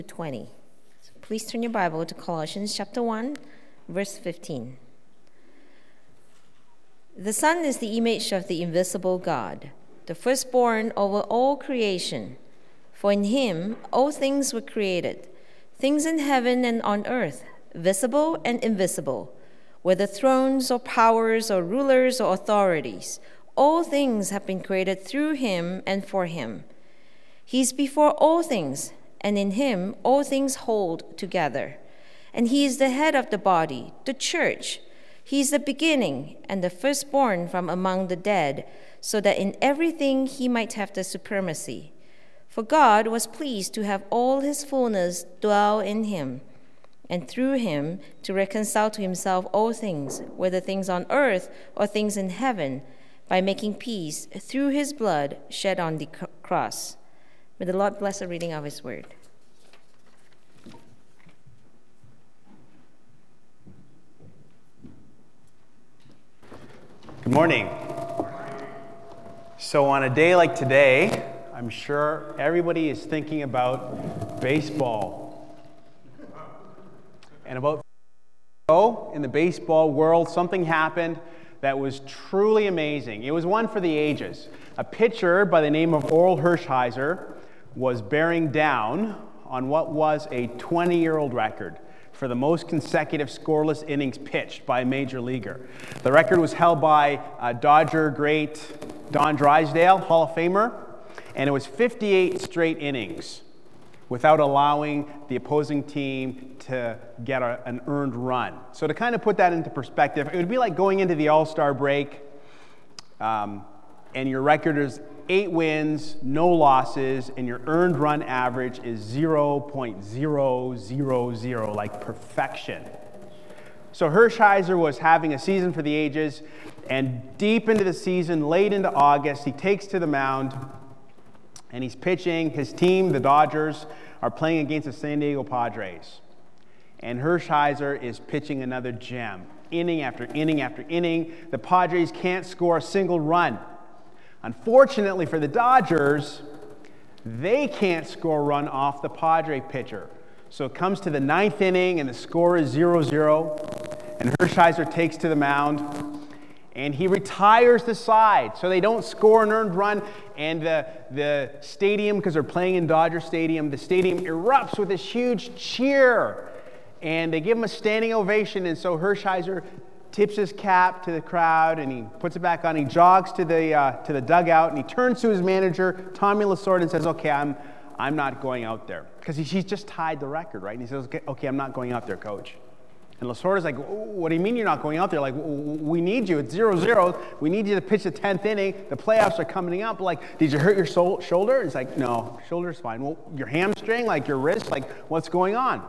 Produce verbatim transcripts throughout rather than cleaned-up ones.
twenty. So please turn your Bible to Colossians chapter one, verse fifteen. The Son is the image of the invisible God, the firstborn over all creation. For in him all things were created, things in heaven and on earth, visible and invisible, whether thrones or powers or rulers or authorities. All things have been created through him and for him. He is before all things, and in him all things hold together. And he is the head of the body, the church. He is the beginning and the firstborn from among the dead, so that in everything he might have the supremacy. For God was pleased to have all his fullness dwell in him, and through him to reconcile to himself all things, whether things on earth or things in heaven, by making peace through his blood shed on the cross. May the Lord bless the reading of his word. Good morning. So on a day like today, I'm sure everybody is thinking about baseball. And about in the baseball world, something happened that was truly amazing. It was one for the ages. A pitcher by the name of Orel Hershiser was bearing down on what was a twenty-year-old record for the most consecutive scoreless innings pitched by a major leaguer. The record was held by uh, Dodger great Don Drysdale, Hall of Famer, and it was fifty-eight straight innings without allowing the opposing team to get a, an earned run. So to kind of put that into perspective, it would be like going into the All-Star break um, and your record is eight wins, no losses, and your earned run average is zero point zero zero zero, like perfection. So Hershiser was having a season for the ages, and deep into the season, late into August, he takes to the mound, and he's pitching. His team, the Dodgers, are playing against the San Diego Padres. And Hershiser is pitching another gem, inning after inning after inning. The Padres can't score a single run. Unfortunately for the Dodgers, they can't score a run off the Padre pitcher. So it comes to the ninth inning, and the score is zero zero. And Hershiser takes to the mound, and he retires the side so they don't score an earned run. And the, the stadium, because they're playing in Dodger Stadium, the stadium erupts with this huge cheer. And they give him a standing ovation. And so Hershiser tips his cap to the crowd, and he puts it back on. He jogs to the uh, to the dugout, and he turns to his manager, Tommy Lasorda, and says, "Okay, I'm I'm not going out there," because he, he's just tied the record, right? And he says, "Okay, okay, I'm not going out there, coach." And Lasorda's like, "What do you mean you're not going out there? Like, we need you. It's zero zero. We need you to pitch the tenth inning. The playoffs are coming up. Like, did you hurt your sol- shoulder?" And he's like, "No, shoulder's fine." "Well, your hamstring, like your wrist, like what's going on?"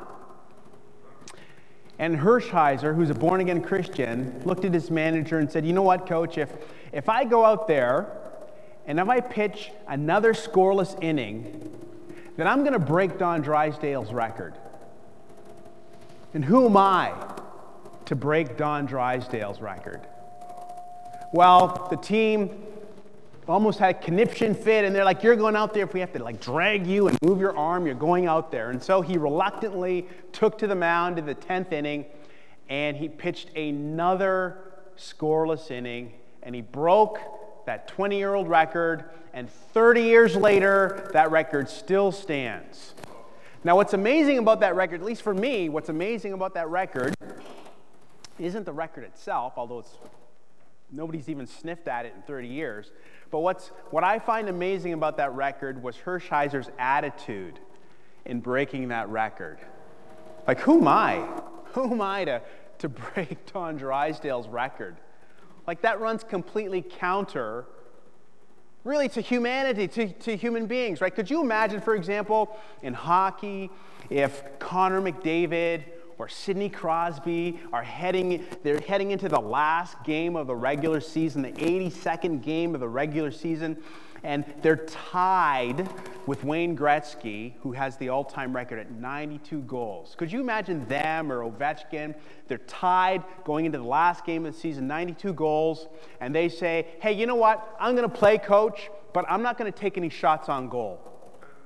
And Hershiser, who's a born-again Christian, looked at his manager and said, "You know what, coach, if, if I go out there and if I pitch another scoreless inning, then I'm going to break Don Drysdale's record. And who am I to break Don Drysdale's record?" Well, the team almost had a conniption fit, and they're like, "You're going out there. If we have to like drag you and move your arm, you're going out there." And so he reluctantly took to the mound in the tenth inning, and he pitched another scoreless inning, and he broke that twenty-year-old record, and thirty years later, that record still stands. Now, what's amazing about that record, at least for me, what's amazing about that record isn't the record itself, although it's nobody's even sniffed at it in thirty years. But what's what I find amazing about that record was Hershiser's attitude in breaking that record. Like, who am I? Who am I to, to break Don Drysdale's record? Like, that runs completely counter, really, to humanity, to, to human beings, right? Could you imagine, for example, in hockey, if Connor McDavid or Sidney Crosby are heading, they're heading into the last game of the regular season, the eighty-second game of the regular season, and they're tied with Wayne Gretzky, who has the all-time record at ninety-two goals. Could you imagine them or Ovechkin? They're tied going into the last game of the season, ninety-two goals, and they say, "Hey, you know what? I'm going to play, coach, but I'm not going to take any shots on goal."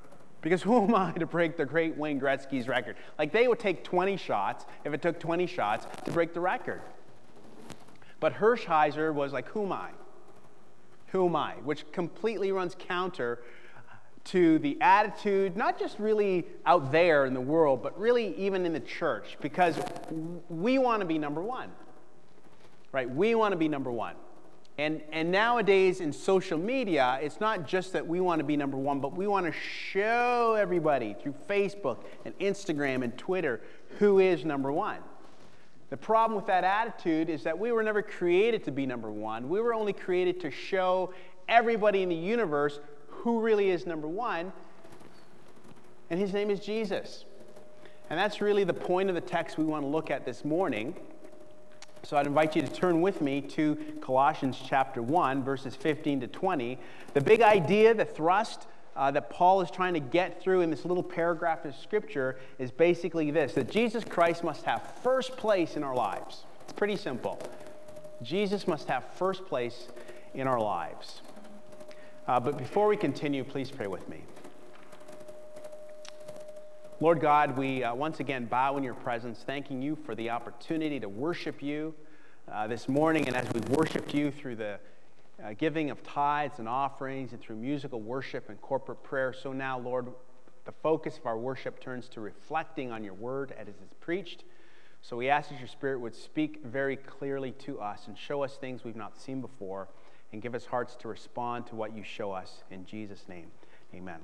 Because who am I to break the great Wayne Gretzky's record? Like, they would take twenty shots, if it took twenty shots, to break the record. But Hershiser was like, who am I? Who am I? Which completely runs counter to the attitude, not just really out there in the world, but really even in the church, because we want to be number one, right? We want to be number one. And, and nowadays in social media, it's not just that we want to be number one, but we want to show everybody through Facebook and Instagram and Twitter who is number one. The problem with that attitude is that we were never created to be number one. We were only created to show everybody in the universe who really is number one, and his name is Jesus. And that's really the point of the text we want to look at this morning. So I'd invite you to turn with me to Colossians chapter one, verses fifteen to twenty. The big idea, the thrust uh, that Paul is trying to get through in this little paragraph of Scripture is basically this, that Jesus Christ must have first place in our lives. It's pretty simple. Jesus must have first place in our lives. Uh, but before we continue, please pray with me. Lord God, we uh, once again bow in your presence, thanking you for the opportunity to worship you uh, this morning. And as we worshiped you through the uh, giving of tithes and offerings and through musical worship and corporate prayer, so now, Lord, the focus of our worship turns to reflecting on your word as it is preached. So we ask that your Spirit would speak very clearly to us and show us things we've not seen before, and give us hearts to respond to what you show us. In Jesus' name, amen.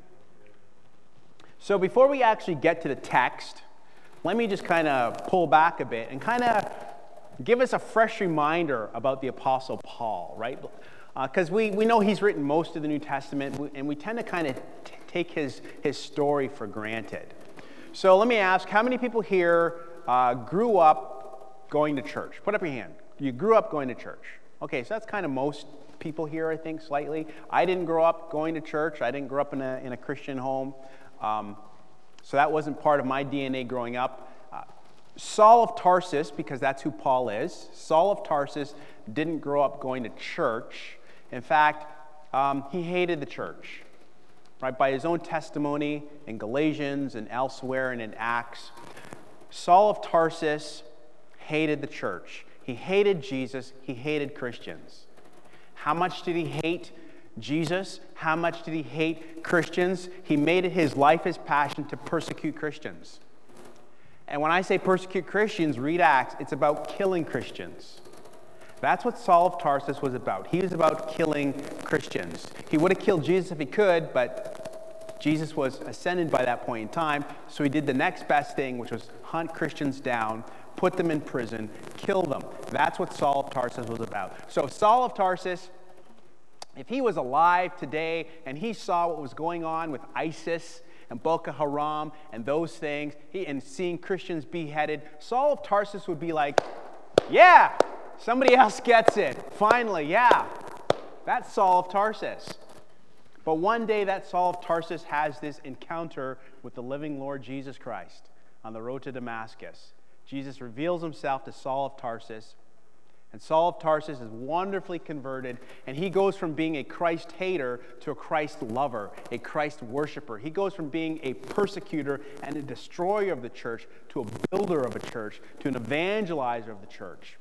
So before we actually get to the text, let me just kind of pull back a bit and kind of give us a fresh reminder about the Apostle Paul, right? Because uh, we, we know he's written most of the New Testament, and we tend to kind of t- take his, his story for granted. So let me ask, how many people here uh, grew up going to church? Put up your hand. You grew up going to church. Okay, so that's kind of most people here, I think, slightly. I didn't grow up going to church. I didn't grow up in a, in a Christian home. Um, so that wasn't part of my D N A growing up. Uh, Saul of Tarsus, because that's who Paul is, Saul of Tarsus didn't grow up going to church. In fact, um, he hated the church. Right? By his own testimony in Galatians and elsewhere and in Acts, Saul of Tarsus hated the church. He hated Jesus. He hated Christians. How much did he hate Jesus? How much did he hate Christians? He made it his life, his passion to persecute Christians. And when I say persecute Christians, read Acts, it's about killing Christians. That's what Saul of Tarsus was about. He was about killing Christians. He would have killed Jesus if he could, but Jesus was ascended by that point in time, so he did the next best thing, which was hunt Christians down, put them in prison, kill them. That's what Saul of Tarsus was about. So Saul of Tarsus, if he was alive today and he saw what was going on with ISIS and Boko Haram and those things, he, and seeing Christians beheaded, Saul of Tarsus would be like, yeah, somebody else gets it. Finally, yeah, that's Saul of Tarsus. But one day that Saul of Tarsus has this encounter with the living Lord Jesus Christ on the road to Damascus. Jesus reveals himself to Saul of Tarsus, and Saul of Tarsus is wonderfully converted, and he goes from being a Christ hater to a Christ lover, a Christ worshiper. He goes from being a persecutor and a destroyer of the church to a builder of a church, to an evangelizer of the church.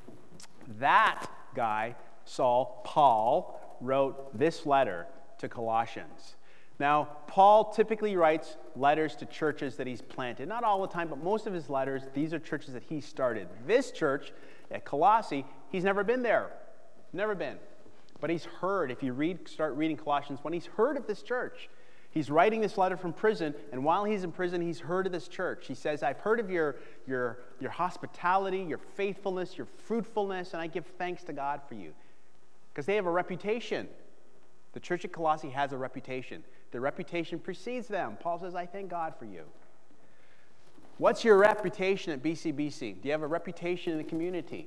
That guy, Saul, Paul, wrote this letter to Colossians. Now, Paul typically writes letters to churches that he's planted. Not all the time, but most of his letters, these are churches that he started. This church at Colossae, he's never been there. Never been. But he's heard, if you read, start reading Colossians one, he's heard of this church. He's writing this letter from prison, and while he's in prison, he's heard of this church. He says, I've heard of your, your, your hospitality, your faithfulness, your fruitfulness, and I give thanks to God for you. Because they have a reputation. The church at Colossae has a reputation. Their reputation precedes them. Paul says, I thank God for you. What's your reputation at B C B C? Do you have a reputation in the community?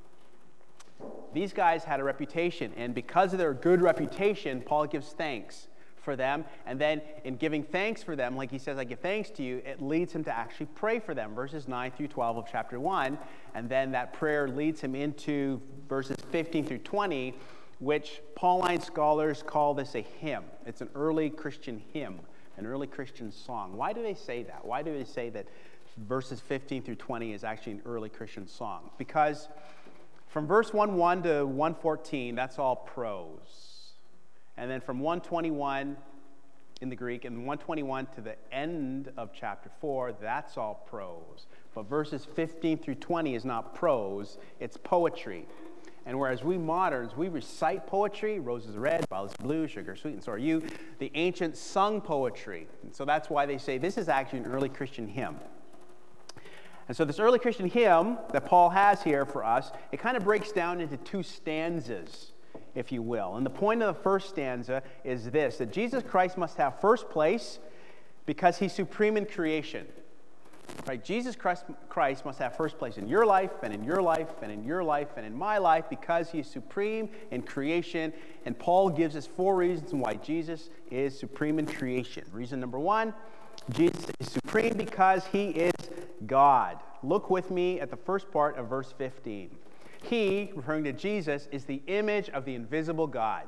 These guys had a reputation, and because of their good reputation, Paul gives thanks for them. And then in giving thanks for them, like he says, I give thanks to you, it leads him to actually pray for them, verses nine through twelve of chapter one. And then that prayer leads him into verses fifteen through twenty, which Pauline scholars call this a hymn. It's an early Christian hymn an early Christian song. Why do they say that? Why do they say that verses fifteen through twenty is actually an early Christian song? Because from verse one one to one fourteen, that's all prose. And then from one twenty-one in the Greek and one twenty-one to the end of chapter four, that's all prose. But verses fifteen through twenty is not prose, it's poetry. And whereas we moderns, we recite poetry, roses are red, violets are blue, sugar sweet, and so are you, the ancients sung poetry. And so that's why they say this is actually an early Christian hymn. And so this early Christian hymn that Paul has here for us, it kind of breaks down into two stanzas, if you will. And the point of the first stanza is this, that Jesus Christ must have first place because he's supreme in creation. Right? Jesus Christ, Christ must have first place in your life, and in your life, and in your life, and in my life, because he is supreme in creation. And Paul gives us four reasons why Jesus is supreme in creation. Reason number one, Jesus is supreme because he is God. Look with me at the first part of verse fifteen. He, referring to Jesus, is the image of the invisible God.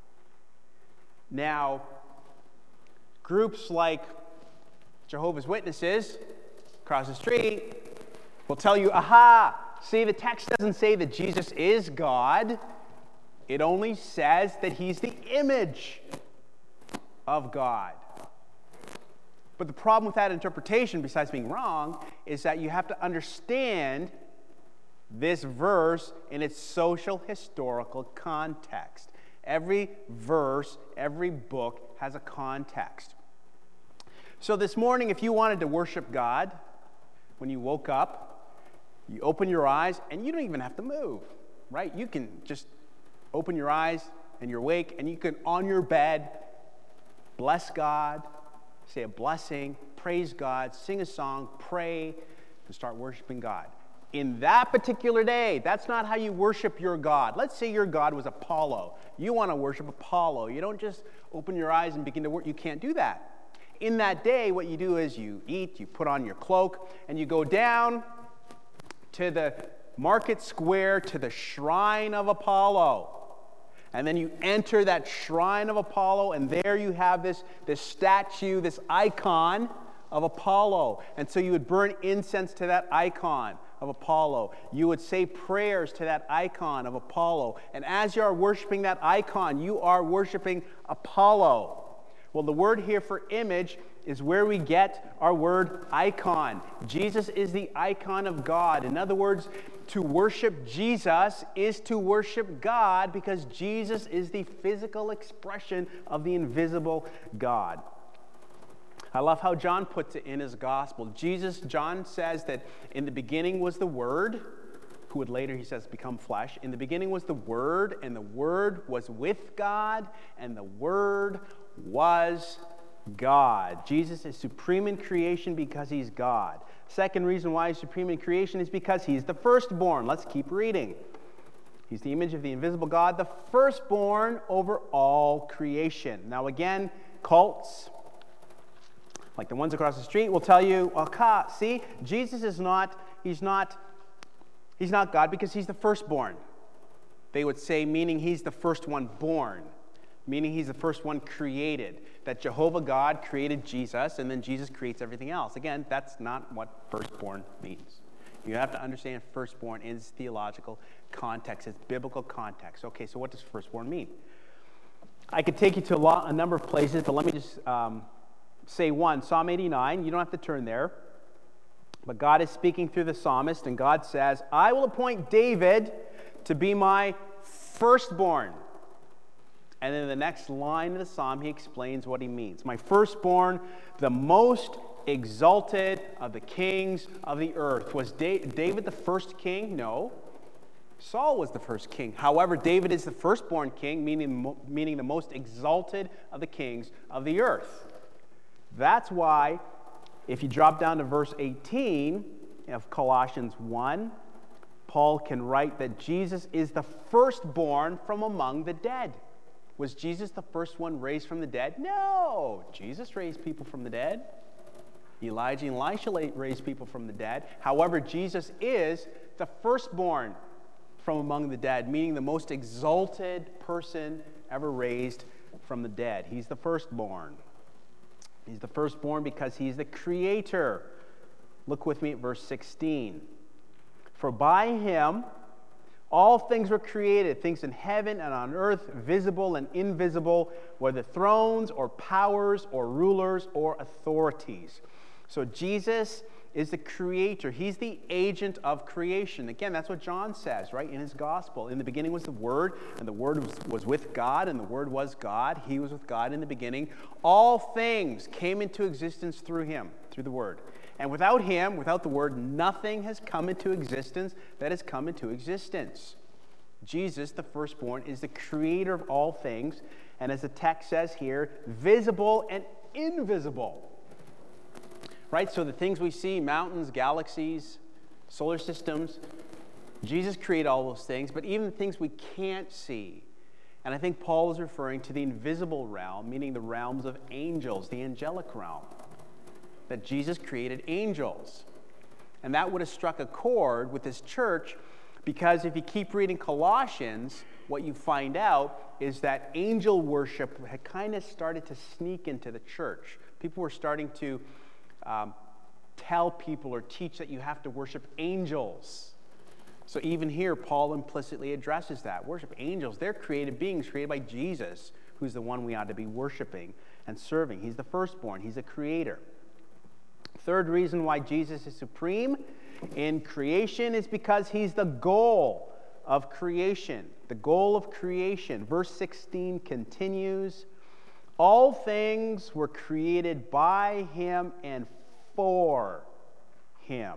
Now, groups like Jehovah's Witnesses across the street will tell you, aha, see, the text doesn't say that Jesus is God. It only says that he's the image of God. But the problem with that interpretation, besides being wrong, is that you have to understand this verse in its social historical context. Every verse, every book has a context. So this morning, if you wanted to worship God, when you woke up, you open your eyes, and you don't even have to move, right? You can just open your eyes, and you're awake, and you can, on your bed, bless God, say a blessing, praise God, sing a song, pray, and start worshiping God. In that particular day, that's not how you worship your God. Let's say your God was Apollo. You want to worship Apollo. You don't just open your eyes and begin to work. You can't do that. In that day, what you do is you eat, you put on your cloak, and you go down to the market square, to the shrine of Apollo. And then you enter that shrine of Apollo, and there you have this, this statue, this icon of Apollo. And so you would burn incense to that icon of Apollo. You would say prayers to that icon of Apollo. And as you are worshiping that icon, you are worshiping Apollo. Well, the word here for image is where we get our word icon. Jesus is the icon of God. In other words, to worship Jesus is to worship God because Jesus is the physical expression of the invisible God. I love how John puts it in his gospel. Jesus, John says that in the beginning was the Word, who would later, he says, become flesh. In the beginning was the Word, and the Word was with God, and the Word was God. Jesus is supreme in creation because he's God. Second reason why he's supreme in creation is because he's the firstborn. Let's keep reading. He's the image of the invisible God, the firstborn over all creation. Now again, cults, like the ones across the street, will tell you, well, see, Jesus is not, he's not, he's not God because he's the firstborn. They would say, meaning he's the first one born, meaning he's the first one created, that Jehovah God created Jesus, and then Jesus creates everything else. Again, that's not what firstborn means. You have to understand firstborn in its theological context, its biblical context. Okay, so what does firstborn mean? I could take you to a, lot, a number of places, but let me just um, say one. Psalm eighty-nine, you don't have to turn there, but God is speaking through the psalmist, and God says, I will appoint David to be my firstborn. And then in the next line of the psalm, he explains what he means. My firstborn, the most exalted of the kings of the earth. Was David the first king? No. Saul was the first king. However, David is the firstborn king, meaning, meaning the most exalted of the kings of the earth. That's why, if you drop down to verse eighteen of Colossians one, Paul can write that Jesus is the firstborn from among the dead. Was Jesus the first one raised from the dead? No. Jesus raised people from the dead. Elijah and Elisha raised people from the dead. However, Jesus is the firstborn from among the dead, meaning the most exalted person ever raised from the dead. He's the firstborn. He's the firstborn because he's the creator. Look with me at verse sixteen. For by him all things were created, things in heaven and on earth, visible and invisible, whether thrones or powers or rulers or authorities. So Jesus is the creator. He's the agent of creation. Again, that's what John says, right, in his gospel. In the beginning was the Word, and the Word was, was with God, and the Word was God. He was with God in the beginning. All things came into existence through him, through the Word. And without him, without the Word, nothing has come into existence that has come into existence. Jesus, the firstborn, is the creator of all things, and as the text says here, visible and invisible. Right? So the things we see, mountains, galaxies, solar systems, Jesus created all those things, but even the things we can't see. And I think Paul is referring to the invisible realm, meaning the realms of angels, the angelic realm. That Jesus created angels. And that would have struck a chord with this church, because if you keep reading Colossians, what you find out is that angel worship had kind of started to sneak into the church. People were starting to um, tell people or teach that you have to worship angels. So even here, Paul implicitly addresses that. Worship angels. They're created beings created by Jesus, who's the one we ought to be worshiping and serving. He's the firstborn. He's the creator. Third reason why Jesus is supreme in creation is because he's the goal of creation. The goal of creation. Verse sixteen continues, all things were created by him and for him.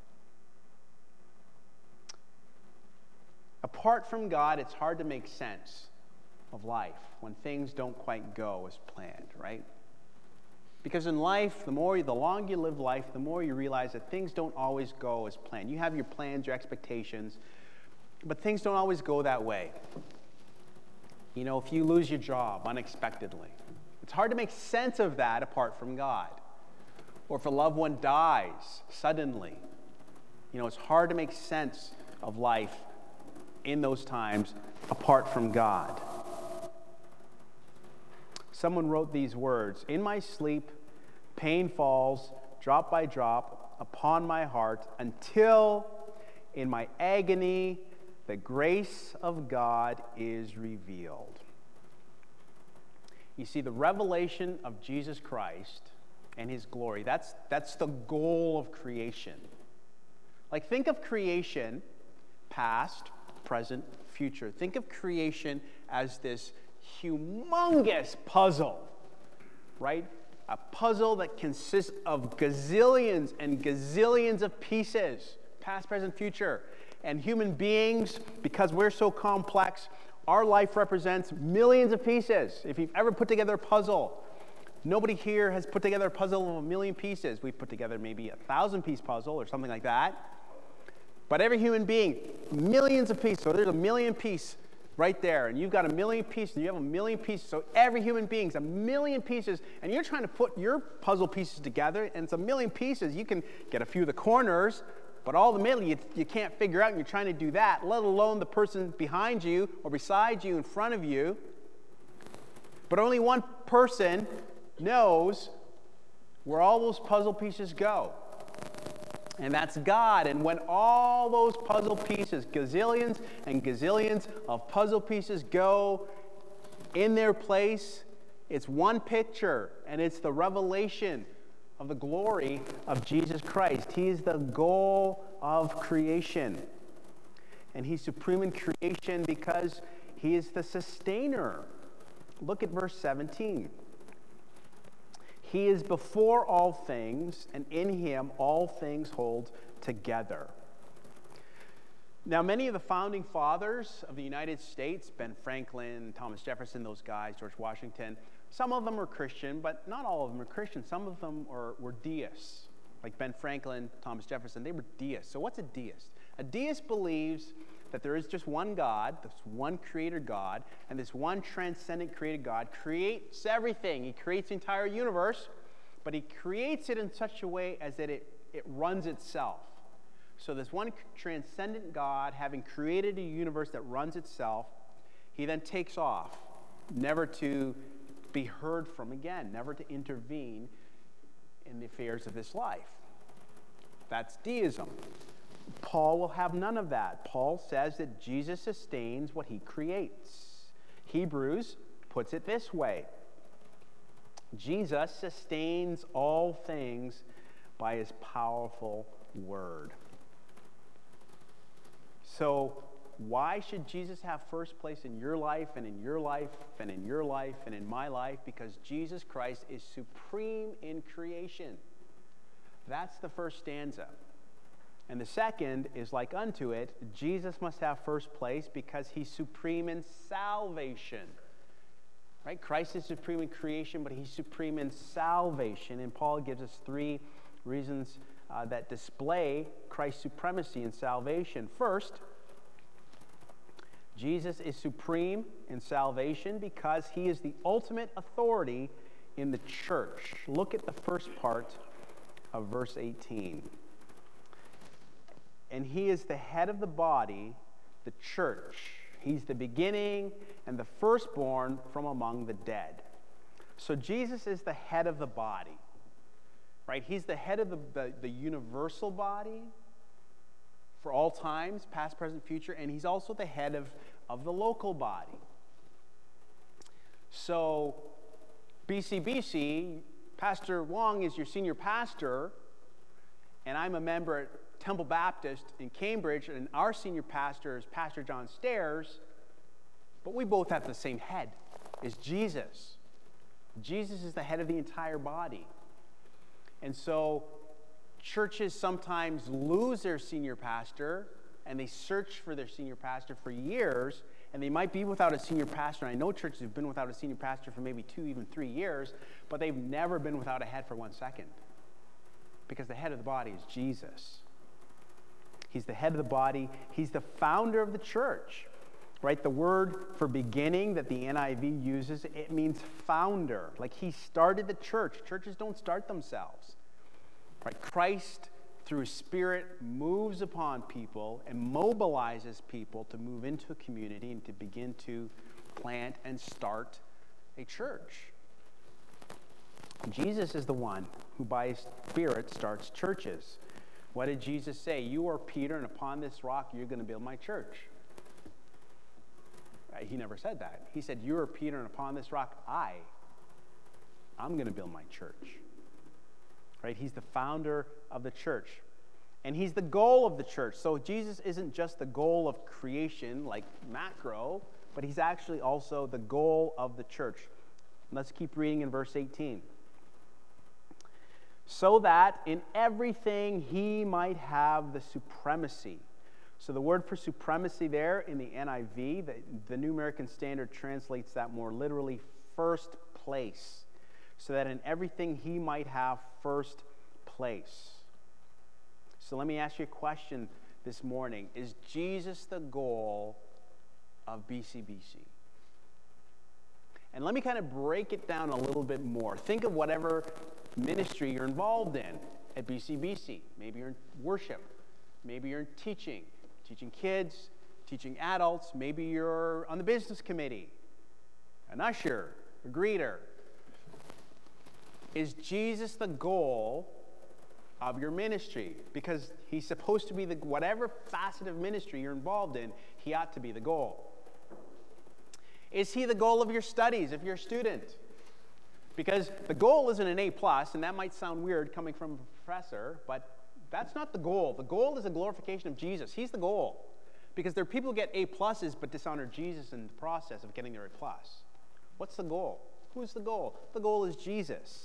Apart from God, it's hard to make sense of life when things don't quite go as planned, right? Because in life, the more, the longer you live life, the more you realize that things don't always go as planned. You have your plans, your expectations, but things don't always go that way. You know, if you lose your job unexpectedly, it's hard to make sense of that apart from God. Or if a loved one dies suddenly, you know, it's hard to make sense of life in those times apart from God. Someone wrote these words, in my sleep, pain falls drop by drop upon my heart until in my agony the grace of God is revealed. You see, the revelation of Jesus Christ and his glory, that's, that's the goal of creation. Like, think of creation, past, present, future. Think of creation as this humongous puzzle, right? A puzzle that consists of gazillions and gazillions of pieces, past, present, future. And human beings, because we're so complex, our life represents millions of pieces. If you've ever put together a puzzle, nobody here has put together a puzzle of a million pieces. We've put together maybe a thousand-piece puzzle or something like that. But every human being, millions of pieces. So there's a million piece right there, and you've got a million pieces, and you have a million pieces. So every human being's a million pieces, and you're trying to put your puzzle pieces together, and it's a million pieces. You can get a few of the corners, but all the middle you, you can't figure out, and you're trying to do that, let alone the person behind you or beside you, in front of you. But only one person knows where all those puzzle pieces go. And that's God. And when all those puzzle pieces, gazillions and gazillions of puzzle pieces go in their place, it's one picture, and it's the revelation of the glory of Jesus Christ. He is the goal of creation. And he's supreme in creation because he is the sustainer. Look at verse seventeen. He is before all things, and in him all things hold together. Now, many of the founding fathers of the United States, Ben Franklin, Thomas Jefferson, those guys, George Washington, some of them were Christian, but not all of them were Christian. Some of them were, were deists, like Ben Franklin, Thomas Jefferson. They were deists. So what's a deist? A deist believes that there is just one God, this one creator God, and this one transcendent created God creates everything. He creates the entire universe, but he creates it in such a way as that it, it runs itself. So this one transcendent God, having created a universe that runs itself, he then takes off, never to be heard from again, never to intervene in the affairs of this life. That's deism. Paul will have none of that. Paul says that Jesus sustains what he creates. Hebrews puts it this way: Jesus sustains all things by his powerful word. So, why should Jesus have first place in your life and in your life and in your life and in my life? Because Jesus Christ is supreme in creation. That's the first stanza. And the second is like unto it, Jesus must have first place because he's supreme in salvation. Right? Christ is supreme in creation, but he's supreme in salvation. And Paul gives us three reasons uh, that display Christ's supremacy in salvation. First, Jesus is supreme in salvation because he is the ultimate authority in the church. Look at the first part of verse eighteen. And he is the head of the body, the church. He's the beginning and the firstborn from among the dead. So Jesus is the head of the body, right? He's the head of the, the, the universal body for all times, past, present, future, and he's also the head of, of the local body. So B C B C, Pastor Wong is your senior pastor, and I'm a member at Temple Baptist in Cambridge, and our senior pastor is Pastor John Stairs, but we both have the same head, is Jesus. Jesus is the head of the entire body. And so churches sometimes lose their senior pastor, and they search for their senior pastor for years, and they might be without a senior pastor. And I know churches have been without a senior pastor for maybe two, even three years, but they've never been without a head for one second, because the head of the body is Jesus. He's the head of the body. He's the founder of the church, right? The word for beginning that the N I V uses, it means founder. Like he started the church. Churches don't start themselves, right? Christ, through his Spirit, moves upon people and mobilizes people to move into a community and to begin to plant and start a church. Jesus is the one who by his Spirit starts churches. What did Jesus say? You are Peter, and upon this rock you're going to build my church. Right? He never said that. He said, you are Peter, and upon this rock I, I'm going to build my church. Right? He's the founder of the church. And he's the goal of the church. So Jesus isn't just the goal of creation, like macro, but he's actually also the goal of the church. Let's keep reading in verse eighteen. So that in everything he might have the supremacy. So the word for supremacy there in the N I V, the, the New American Standard translates that more literally, first place. So that in everything he might have first place. So let me ask you a question this morning. Is Jesus the goal of B C B C? And let me kind of break it down a little bit more. Think of whatever ministry you're involved in at B C B C. Maybe you're in worship. Maybe you're in teaching, teaching kids, teaching adults. Maybe you're on the business committee, an usher, a greeter. Is Jesus the goal of your ministry? Because he's supposed to be the, whatever facet of ministry you're involved in, he ought to be the goal. Is he the goal of your studies if you're a student? Because the goal isn't an A plus, and that might sound weird coming from a professor, but that's not the goal. The goal is a glorification of Jesus. He's the goal. Because there are people who get A pluses but dishonor Jesus in the process of getting their A plus. What's the goal? Who's the goal? The goal is Jesus.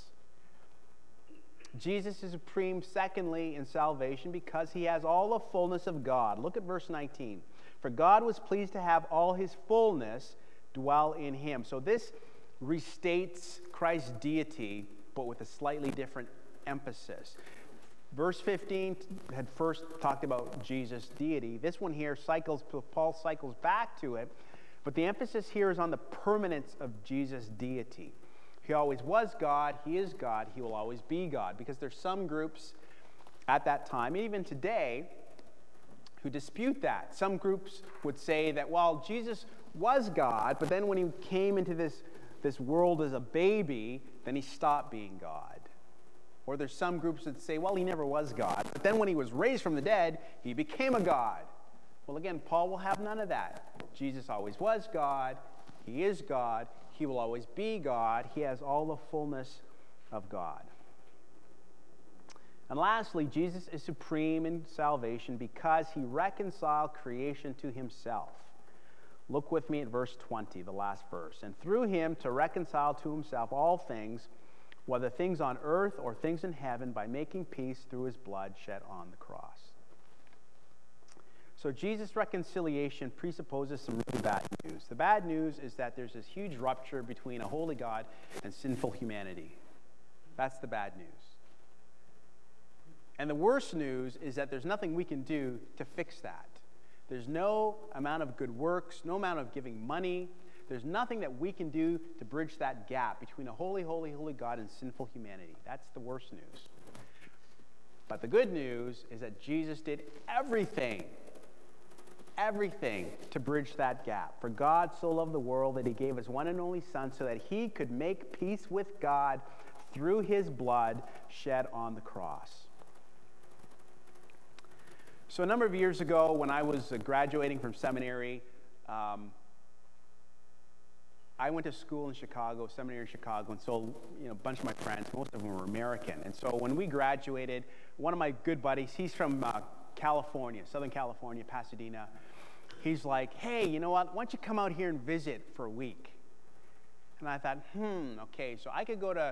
Jesus is supreme, secondly, in salvation because he has all the fullness of God. Look at verse nineteen. For God was pleased to have all his fullness dwell in him. So this restates Christ's deity, but with a slightly different emphasis. Verse fifteen had first talked about Jesus' deity. This one here cycles, Paul cycles back to it, but the emphasis here is on the permanence of Jesus' deity. He always was God, he is God, he will always be God. Because there's some groups at that time, even today, who dispute that. Some groups would say that, well, Jesus was God, but then when he came into this, this world as a baby, then he stopped being God. Or there's some groups that say, well, he never was God. But then when he was raised from the dead, he became a God. Well, again, Paul will have none of that. Jesus always was God. He is God. He will always be God. He has all the fullness of God. And lastly, Jesus is supreme in salvation because he reconciled creation to himself. Look with me at verse twenty, the last verse. And through him to reconcile to himself all things, whether things on earth or things in heaven, by making peace through his blood shed on the cross. So Jesus' reconciliation presupposes some really bad news. The bad news is that there's this huge rupture between a holy God and sinful humanity. That's the bad news. And the worst news is that there's nothing we can do to fix that. There's no amount of good works, no amount of giving money. There's nothing that we can do to bridge that gap between a holy, holy, holy God and sinful humanity. That's the worst news. But the good news is that Jesus did everything, everything to bridge that gap. For God so loved the world that he gave his one and only Son so that he could make peace with God through his blood shed on the cross. So a number of years ago, when I was graduating from seminary, um, I went to school in Chicago, seminary in Chicago, and so you know, a bunch of my friends, most of them were American. And so when we graduated, one of my good buddies, he's from uh, California, Southern California, Pasadena. He's like, hey, you know what? Why don't you come out here and visit for a week? And I thought, hmm, okay, so I could go to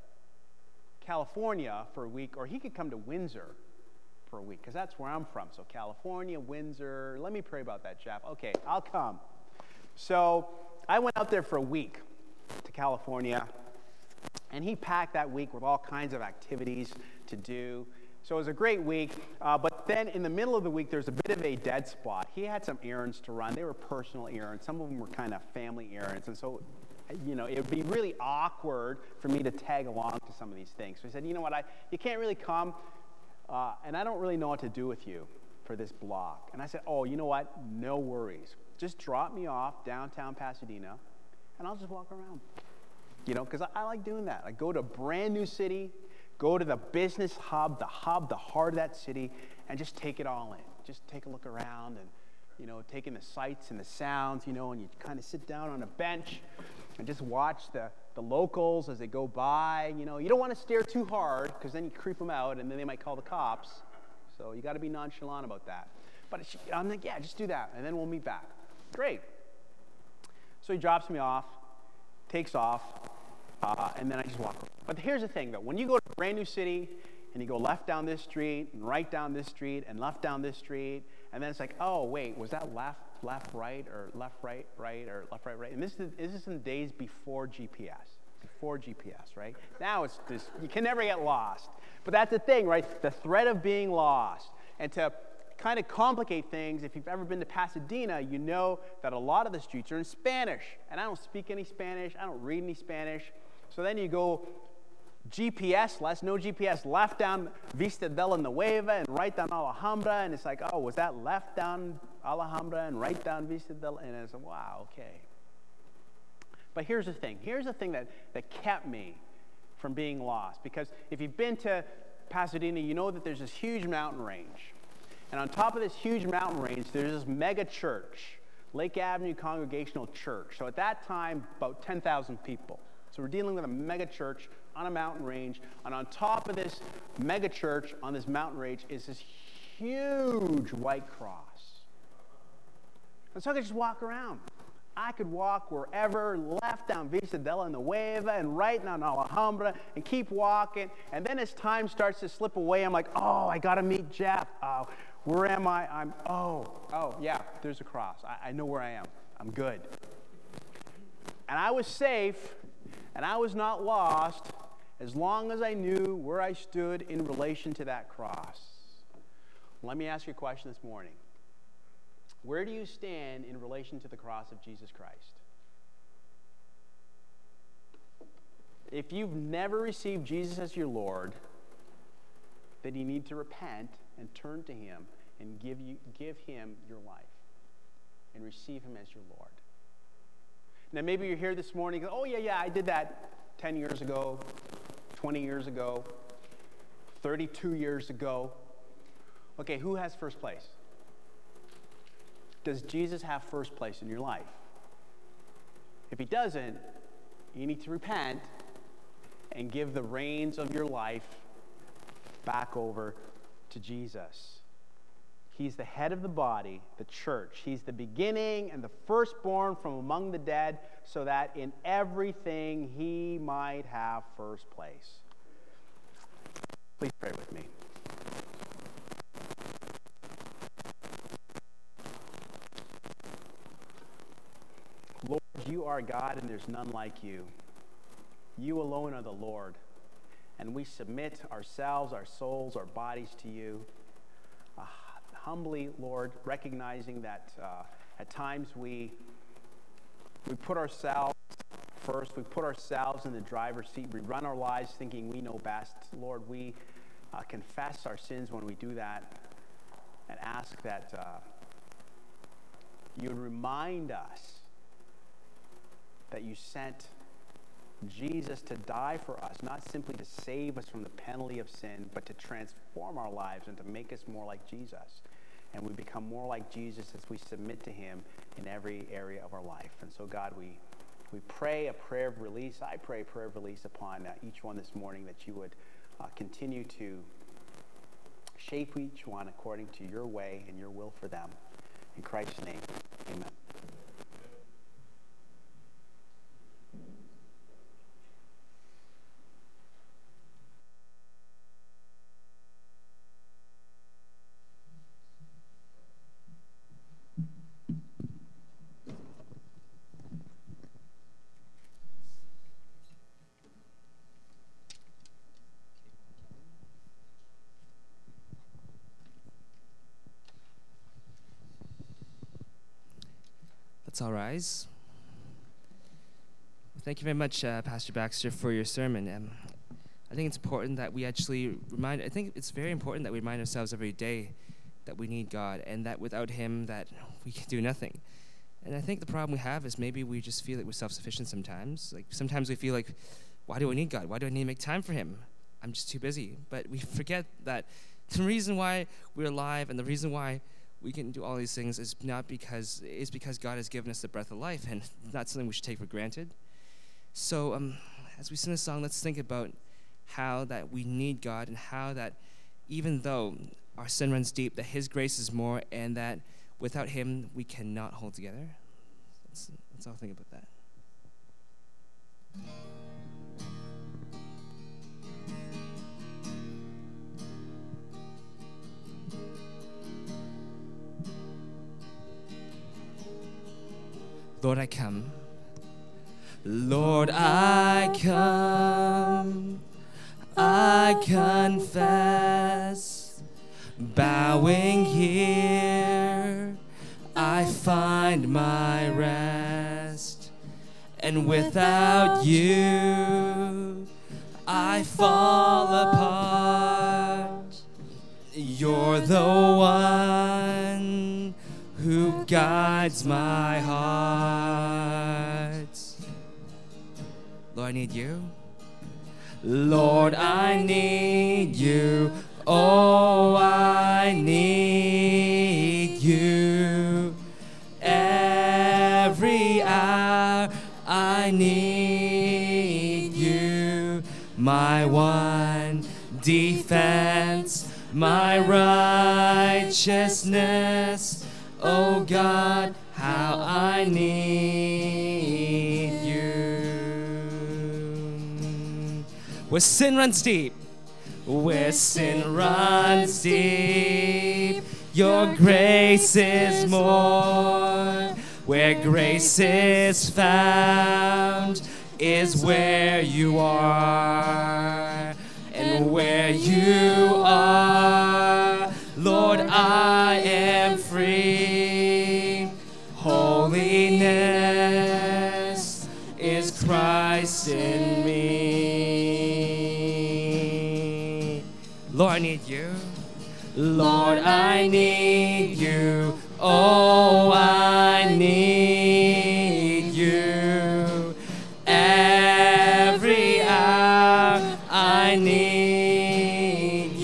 California for a week, or he could come to Windsor for a week, because that's where I'm from. So California, Windsor, let me pray about that, Jeff. Okay, I'll come. So I went out there for a week to California, and he packed that week with all kinds of activities to do. So it was a great week, uh, but then in the middle of the week, there's a bit of a dead spot. He had some errands to run. They were personal errands. Some of them were kind of family errands, and so you know, it would be really awkward for me to tag along to some of these things. So he said, you know what, I, you can't really come, uh, and I don't really know what to do with you for this block. And I said, oh, you know what, no worries. Just drop me off downtown Pasadena, and I'll just walk around. You know, because I, I like doing that. I go to a brand new city, go to the business hub, the hub, the heart of that city, and just take it all in. Just take a look around and, you know, take in the sights and the sounds, you know, and you kind of sit down on a bench and just watch the, the locals as they go by. You know, you don't want to stare too hard because then you creep them out and then they might call the cops. So you got to be nonchalant about that. But I'm like, yeah, just do that, and then we'll meet back. Great. So he drops me off, takes off, uh, and then I just walk around. But here's the thing, though. When you go to a brand new city, and you go left down this street, and right down this street, and left down this street, and then it's like, oh, wait, was that left, left, right, or left, right, right, or left, right, right? And this is, this is in the days before G P S. Before G P S, right? Now it's just, you can never get lost. But that's the thing, right? The threat of being lost. And to kind of complicate things, if you've ever been to Pasadena, you know that a lot of the streets are in Spanish. And I don't speak any Spanish. I don't read any Spanish. So then you go G P S-less, no G P S, left down Vista de la Nueva and right down Alhambra. And it's like, oh, was that left down Alhambra and right down Vista de la... And it's like, wow, okay. But here's the thing. Here's the thing that, that kept me from being lost. Because if you've been to Pasadena, you know that there's this huge mountain range. And on top of this huge mountain range, there's this mega church, Lake Avenue Congregational Church. So at that time, about ten thousand people. So we're dealing with a mega church on a mountain range. And on top of this mega church on this mountain range is this huge white cross. And so I could just walk around. I could walk wherever, left down Vista de la Nueva and right down Alhambra and keep walking. And then as time starts to slip away, I'm like, oh, I got to meet Jeff. Oh, where am I? I'm, oh, oh, yeah, there's a cross. I, I know where I am. I'm good. And I was safe, and I was not lost as long as I knew where I stood in relation to that cross. Let me ask you a question this morning. Where do you stand in relation to the cross of Jesus Christ? If you've never received Jesus as your Lord, then you need to repent and turn to him and give, you, give him your life and receive him as your Lord. Now, maybe you're here this morning and go, oh, yeah, yeah, I did that ten years ago, twenty years ago. thirty-two years ago. Okay, who has first place? Does Jesus have first place in your life? If he doesn't, you need to repent and give the reins of your life back over to Jesus. He's the head of the body, the church. He's the beginning and the firstborn from among the dead, so that in everything he might have first place. Please pray with me. Lord, you are God and there's none like you. You alone are the Lord. And we submit ourselves, our souls, our bodies to you. Uh, humbly, Lord, recognizing that uh, at times we, we put ourselves first. We put ourselves in the driver's seat. We run our lives thinking we know best. Lord, we uh, confess our sins when we do that and ask that uh, you would remind us that you sent Jesus to die for us, not simply to save us from the penalty of sin, but to transform our lives and to make us more like Jesus. And we become more like Jesus as we submit to him in every area of our life. And so, God, we we pray a prayer of release. I pray a prayer of release upon uh, each one this morning, that you would uh, continue to shape each one according to your way and your will for them. In Christ's name, amen. Let's all rise. Thank you very much, uh, Pastor Baxter, for your sermon. Um, I think it's important that we actually remind, I think it's very important that we remind ourselves every day that we need God, and that without him that we can do nothing. And I think the problem we have is maybe we just feel that we're self-sufficient sometimes. Like sometimes we feel like, why do I need God? Why do I need to make time for him? I'm just too busy. But we forget that the reason why we're alive and the reason why we can do all these things is not because, is because God has given us the breath of life, and not something we should take for granted. So um, as we sing this song, let's think about how that we need God, and how that even though our sin runs deep, that his grace is more, and that without him we cannot hold together. Let's, let's all think about that. Lord, I come. Lord, I come. I confess. Bowing here, I find my rest. And without you, I fall apart. You're the one who guides my heart. Lord, I need you. Lord, I need you. Oh, I need you. Every hour I need you. My one defense, my righteousness. Oh God, how I need you. Where sin runs deep, where sin runs deep, your grace is more. Where grace is found is where you are. And where you are, Lord, I am free. Holiness is Christ in me. Lord, I need you. Lord, I need you. Oh, I need you. Every hour I need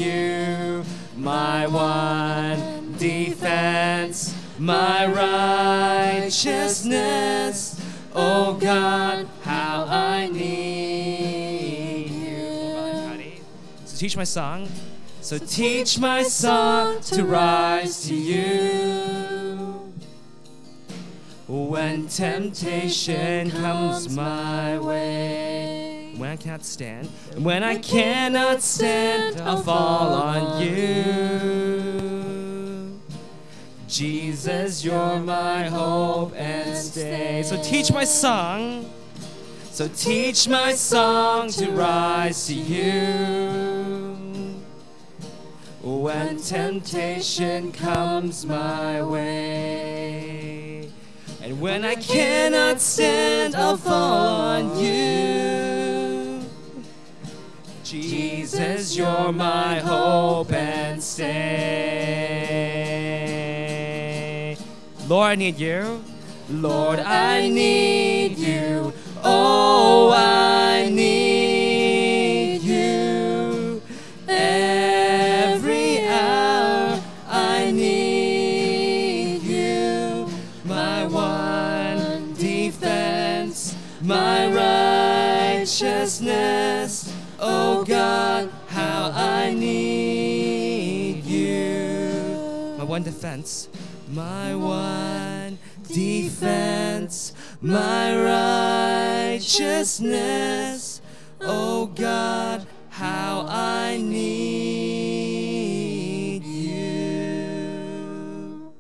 one defense, my righteousness. Oh God, how I need you. So teach my song. So teach my song to rise to you. When temptation comes my way, when I cannot stand, when I cannot stand, I'll fall on you. Jesus, you're my hope and stay. So teach my song. So teach my song to rise to you. When temptation comes my way, and when I cannot stand, I'll fall on you. Jesus, you're my hope and stay. Lord, I need you. Lord, I need you. Oh, I need you. Every hour I need you. My one defense, my righteousness. Oh God, how I need you. My one defense, my one defense, my righteousness. Oh God, how I need you.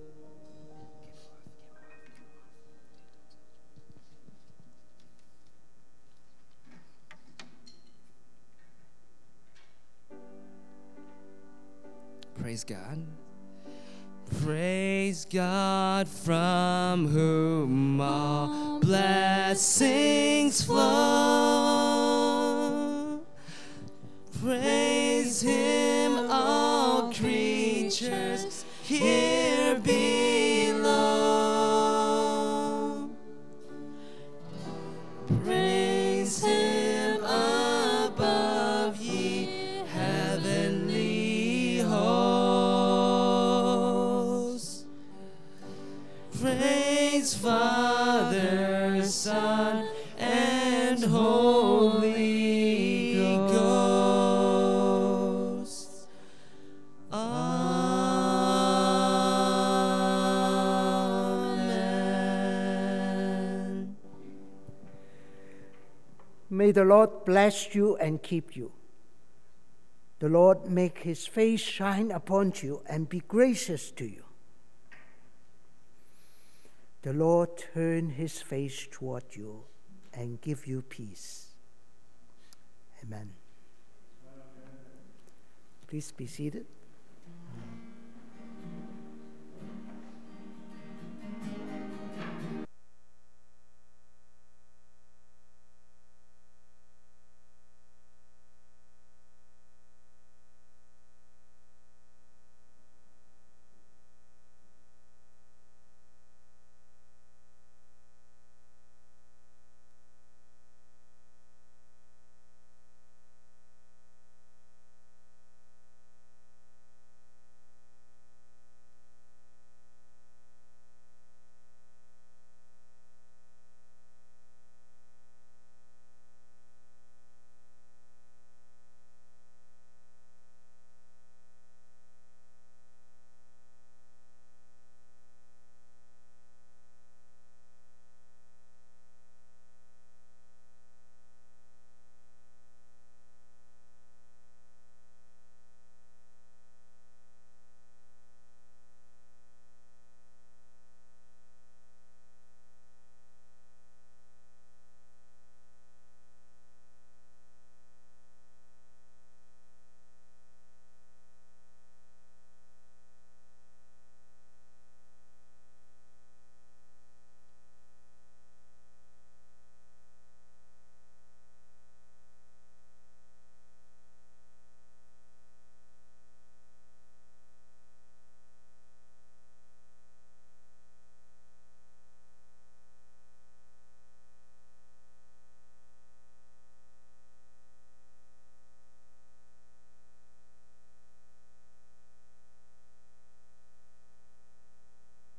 Praise God. Praise God, from whom all blessings flow. Praise Him, all creatures here below. Praise Him above, ye heavenly hosts. Praise Father, Son, and Holy Ghost. Amen. May the Lord bless you and keep you. The Lord make His face shine upon you and be gracious to you. The Lord turn His face toward you and give you peace. Amen. Please be seated.